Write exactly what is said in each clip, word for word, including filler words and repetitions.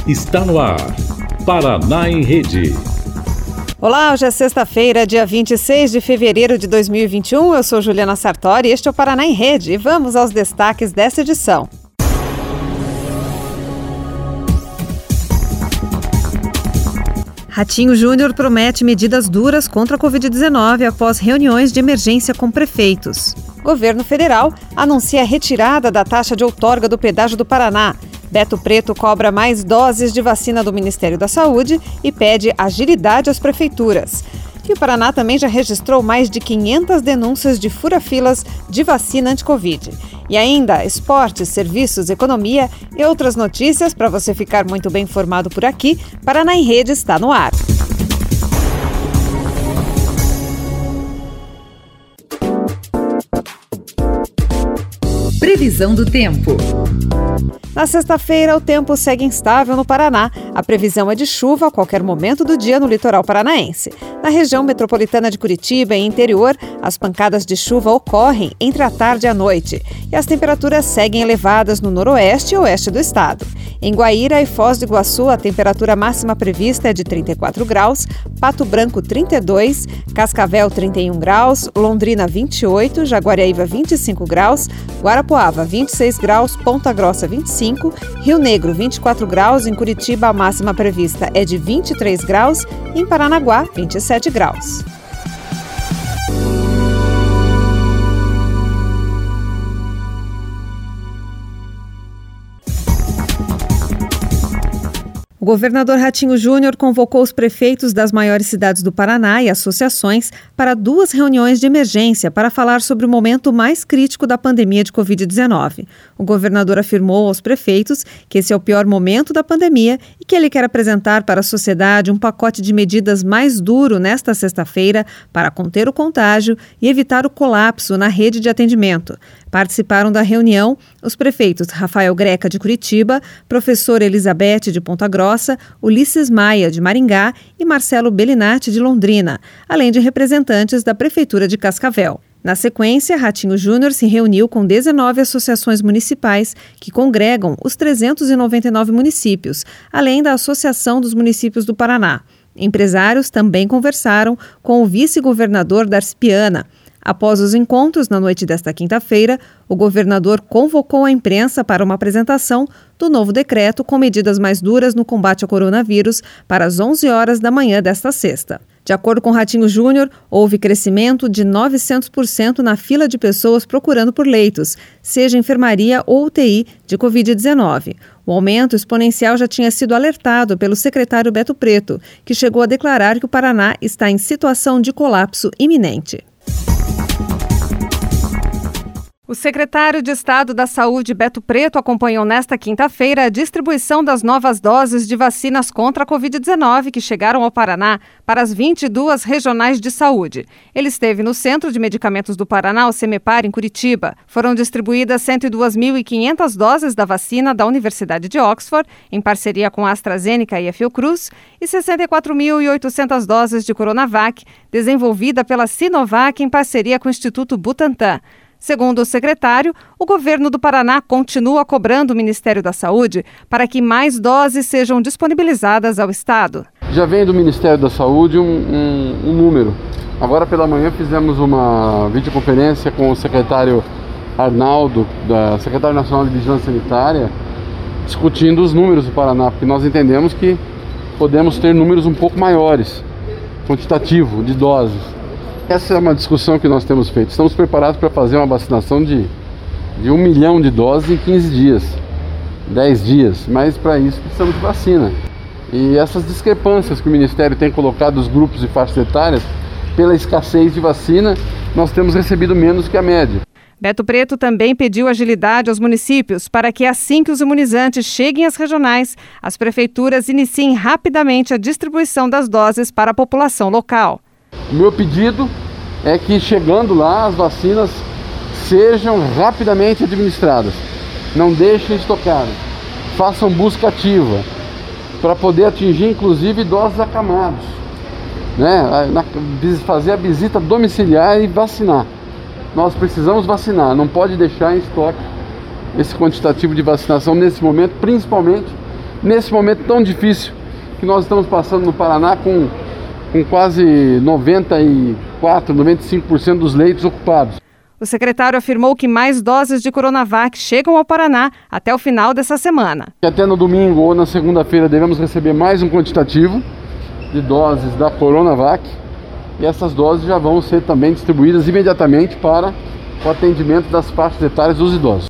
Está no ar, Paraná em Rede. Olá, hoje é sexta-feira, dia vinte e seis de fevereiro de dois mil e vinte e um. Eu sou Juliana Sartori e este é o Paraná em Rede. E vamos aos destaques desta edição. Ratinho Júnior promete medidas duras contra a covid dezenove após reuniões de emergência com prefeitos. Governo federal anuncia a retirada da taxa de outorga do pedágio do Paraná. Beto Preto cobra mais doses de vacina do Ministério da Saúde e pede agilidade às prefeituras. E o Paraná também já registrou mais de quinhentas denúncias de fura-filas de vacina anti-Covid. E ainda esportes, serviços, economia e outras notícias para você ficar muito bem informado por aqui. Paraná em Rede está no ar. Previsão do tempo. Na sexta-feira, o tempo segue instável no Paraná. A previsão é de chuva a qualquer momento do dia no litoral paranaense. Na região metropolitana de Curitiba e interior, as pancadas de chuva ocorrem entre a tarde e a noite. E as temperaturas seguem elevadas no noroeste e oeste do estado. Em Guaíra e Foz do Iguaçu, a temperatura máxima prevista é de trinta e quatro graus, Pato Branco trinta e dois, Cascavel trinta e um graus, Londrina vinte e oito, Jaguariaíva vinte e cinco graus, Guarapuava vinte e seis graus, Ponta Grossa vinte e cinco, Rio Negro vinte e quatro graus, em Curitiba a máxima prevista é de vinte e três graus e em Paranaguá vinte e sete graus. O governador Ratinho Júnior convocou os prefeitos das maiores cidades do Paraná e associações para duas reuniões de emergência para falar sobre o momento mais crítico da pandemia de covid dezenove. O governador afirmou aos prefeitos que esse é o pior momento da pandemia e que ele quer apresentar para a sociedade um pacote de medidas mais duro nesta sexta-feira para conter o contágio e evitar o colapso na rede de atendimento. Participaram da reunião os prefeitos Rafael Greca, de Curitiba, professora Elizabeth, de Ponta Grossa, Ulisses Maia, de Maringá e Marcelo Bellinati, de Londrina, além de representantes da Prefeitura de Cascavel. Na sequência, Ratinho Júnior se reuniu com dezenove associações municipais que congregam os trezentos e noventa e nove municípios, além da Associação dos Municípios do Paraná. Empresários também conversaram com o vice-governador Darcy Piana. Após os encontros, na noite desta quinta-feira, o governador convocou a imprensa para uma apresentação do novo decreto com medidas mais duras no combate ao coronavírus para as onze horas da manhã desta sexta. De acordo com Ratinho Júnior, houve crescimento de novecentos por cento na fila de pessoas procurando por leitos, seja enfermaria ou U T I de covid dezenove. O aumento exponencial já tinha sido alertado pelo secretário Beto Preto, que chegou a declarar que o Paraná está em situação de colapso iminente. O secretário de Estado da Saúde, Beto Preto, acompanhou nesta quinta-feira a distribuição das novas doses de vacinas contra a covid dezenove que chegaram ao Paraná para as vinte e duas regionais de saúde. Ele esteve no Centro de Medicamentos do Paraná, o CEMEPAR, em Curitiba. Foram distribuídas cento e duas mil e quinhentas doses da vacina da Universidade de Oxford, em parceria com a AstraZeneca e a Fiocruz, e sessenta e quatro mil e oitocentas doses de Coronavac, desenvolvida pela Sinovac em parceria com o Instituto Butantan. Segundo o secretário, o governo do Paraná continua cobrando o Ministério da Saúde para que mais doses sejam disponibilizadas ao Estado. Já vem do Ministério da Saúde um, um, um número. Agora pela manhã fizemos uma videoconferência com o secretário Arnaldo, da Secretário Nacional de Vigilância Sanitária, discutindo os números do Paraná, porque nós entendemos que podemos ter números um pouco maiores, quantitativo, de doses. Essa é uma discussão que nós temos feito. Estamos preparados para fazer uma vacinação de, de um milhão de doses em quinze dias, dez dias, mas para isso precisamos de vacina. E essas discrepâncias que o Ministério tem colocado os grupos e faixas etárias, pela escassez de vacina, nós temos recebido menos que a média. Beto Preto também pediu agilidade aos municípios para que, assim que os imunizantes cheguem às regionais, as prefeituras iniciem rapidamente a distribuição das doses para a população local. O meu pedido é que, chegando lá, as vacinas sejam rapidamente administradas. Não deixem estocadas. Façam busca ativa para poder atingir, inclusive, idosos acamados, né? Fazer a visita domiciliar e vacinar. Nós precisamos vacinar, não pode deixar em estoque esse quantitativo de vacinação nesse momento, principalmente nesse momento tão difícil que nós estamos passando no Paraná, com, com quase noventa e quatro, noventa e cinco por cento dos leitos ocupados. O secretário afirmou que mais doses de Coronavac chegam ao Paraná até o final dessa semana. Até no domingo ou na segunda-feira devemos receber mais um quantitativo de doses da Coronavac, e essas doses já vão ser também distribuídas imediatamente para o atendimento das faixas etárias dos idosos.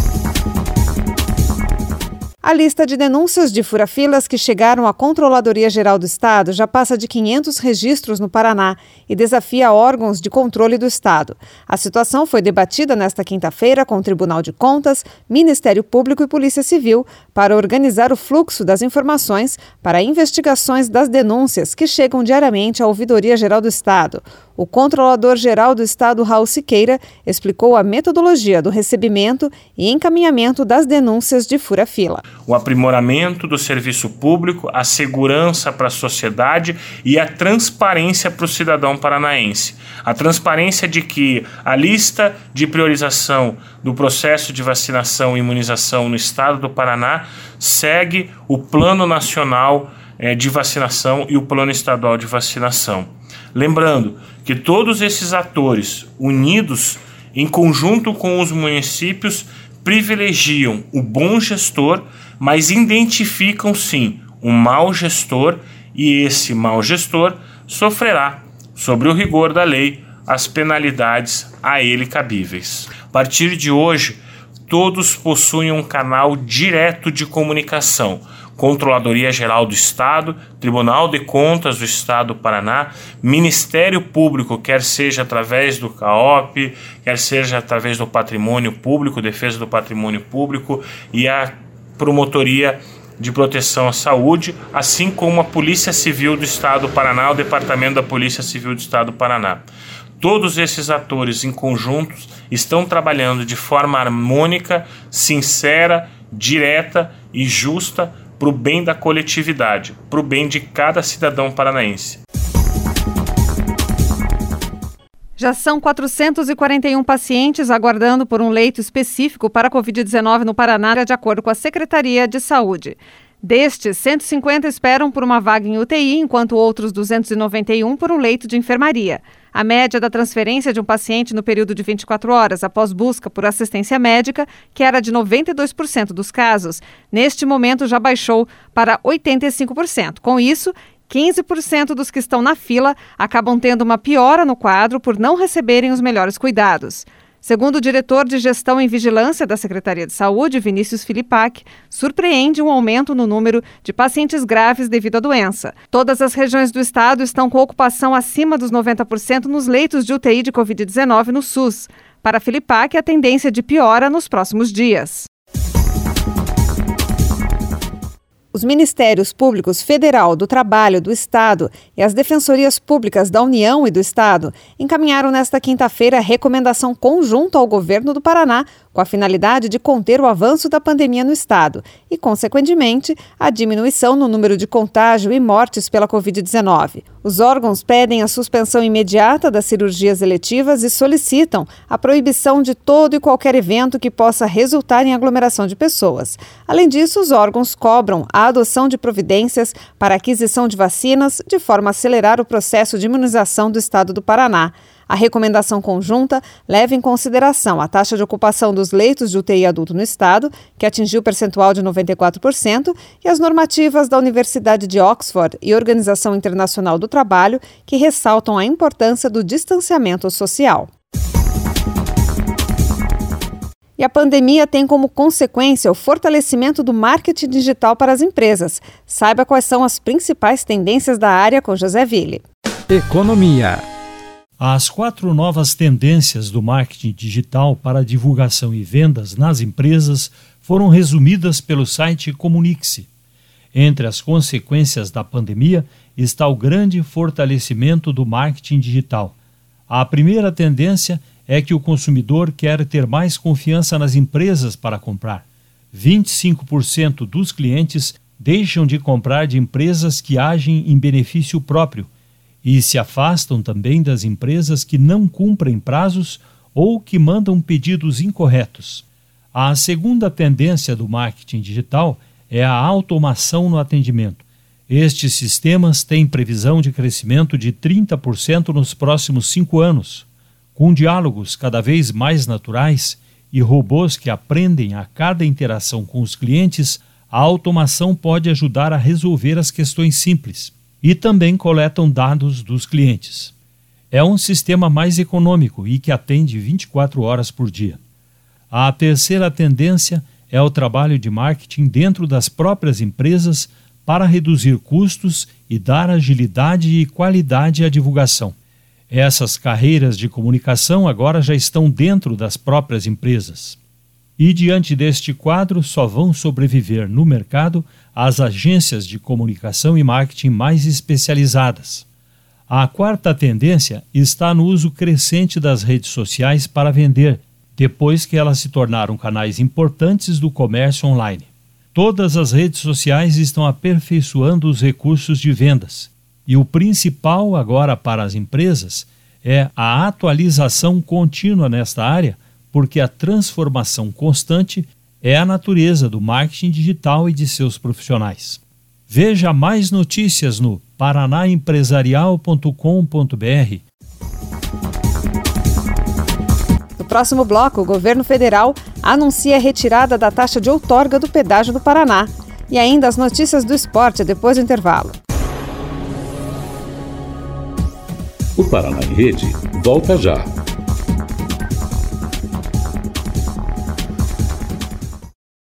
A lista de denúncias de fura-filas que chegaram à Controladoria Geral do Estado já passa de quinhentos registros no Paraná e desafia órgãos de controle do Estado. A situação foi debatida nesta quinta-feira com o Tribunal de Contas, Ministério Público e Polícia Civil para organizar o fluxo das informações para investigações das denúncias que chegam diariamente à Ouvidoria Geral do Estado. O Controlador-Geral do Estado, Raul Siqueira, explicou a metodologia do recebimento e encaminhamento das denúncias de fura-fila. O aprimoramento do serviço público, a segurança para a sociedade e a transparência para o cidadão paranaense. A transparência de que a lista de priorização do processo de vacinação e imunização no estado do Paraná segue o Plano Nacional de Vacinação e o Plano Estadual de Vacinação. Lembrando que todos esses atores unidos em conjunto com os municípios privilegiam o bom gestor, mas identificam sim um mau gestor, e esse mau gestor sofrerá, sobre o rigor da lei, as penalidades a ele cabíveis. A partir de hoje, todos possuem um canal direto de comunicação. Controladoria Geral do Estado, Tribunal de Contas do Estado do Paraná, Ministério Público, quer seja através do CAOP, quer seja através do Patrimônio Público, Defesa do Patrimônio Público, e a Promotoria de Proteção à Saúde, assim como a Polícia Civil do Estado do Paraná, o Departamento da Polícia Civil do Estado do Paraná. Todos esses atores em conjunto estão trabalhando de forma harmônica, sincera, direta e justa para o bem da coletividade, para o bem de cada cidadão paranaense. Já são quatrocentos e quarenta e um pacientes aguardando por um leito específico para a covid dezenove no Paraná, de acordo com a Secretaria de Saúde. Destes, cento e cinquenta esperam por uma vaga em U T I, enquanto outros duzentos e noventa e um por um leito de enfermaria. A média da transferência de um paciente no período de vinte e quatro horas após busca por assistência médica, que era de noventa e dois por cento dos casos, neste momento já baixou para oitenta e cinco por cento. Com isso, quinze por cento dos que estão na fila acabam tendo uma piora no quadro por não receberem os melhores cuidados. Segundo o diretor de Gestão e Vigilância da Secretaria de Saúde, Vinícius Filipac, surpreende um aumento no número de pacientes graves devido à doença. Todas as regiões do estado estão com ocupação acima dos noventa por cento nos leitos de U T I de covid dezenove no SUS. Para Filipac, a tendência de piora nos próximos dias. Os Ministérios Públicos Federal, do Trabalho, do Estado e as Defensorias Públicas da União e do Estado encaminharam nesta quinta-feira a recomendação conjunta ao governo do Paraná com a finalidade de conter o avanço da pandemia no estado e, consequentemente, a diminuição no número de contágio e mortes pela covid dezenove. Os órgãos pedem a suspensão imediata das cirurgias eletivas e solicitam a proibição de todo e qualquer evento que possa resultar em aglomeração de pessoas. Além disso, os órgãos cobram a adoção de providências para a aquisição de vacinas, de forma a acelerar o processo de imunização do estado do Paraná. A recomendação conjunta leva em consideração a taxa de ocupação dos leitos de U T I adulto no estado, que atingiu o percentual de noventa e quatro por cento, e as normativas da Universidade de Oxford e Organização Internacional do Trabalho, que ressaltam a importância do distanciamento social. E a pandemia tem como consequência o fortalecimento do marketing digital para as empresas. Saiba quais são as principais tendências da área com José Ville. Economia. As quatro novas tendências do marketing digital para divulgação e vendas nas empresas foram resumidas pelo site Comunique-se. Entre as consequências da pandemia está o grande fortalecimento do marketing digital. A primeira tendência é que o consumidor quer ter mais confiança nas empresas para comprar. vinte e cinco por cento dos clientes deixam de comprar de empresas que agem em benefício próprio e se afastam também das empresas que não cumprem prazos ou que mandam pedidos incorretos. A segunda tendência do marketing digital é a automação no atendimento. Estes sistemas têm previsão de crescimento de trinta por cento nos próximos cinco anos. Com diálogos cada vez mais naturais e robôs que aprendem a cada interação com os clientes, a automação pode ajudar a resolver as questões simples e também coletam dados dos clientes. É um sistema mais econômico e que atende vinte e quatro horas por dia. A terceira tendência é o trabalho de marketing dentro das próprias empresas para reduzir custos e dar agilidade e qualidade à divulgação. Essas carreiras de comunicação agora já estão dentro das próprias empresas. E diante deste quadro, só vão sobreviver no mercado as agências de comunicação e marketing mais especializadas. A quarta tendência está no uso crescente das redes sociais para vender, depois que elas se tornaram canais importantes do comércio online. Todas as redes sociais estão aperfeiçoando os recursos de vendas. E o principal agora para as empresas é a atualização contínua nesta área, porque a transformação constante é a natureza do marketing digital e de seus profissionais. Veja mais notícias no paraná empresarial ponto com ponto b r. No próximo bloco, o governo federal anuncia a retirada da taxa de outorga do pedágio do Paraná. E ainda as notícias do esporte depois do intervalo. O Paraná em Rede volta já.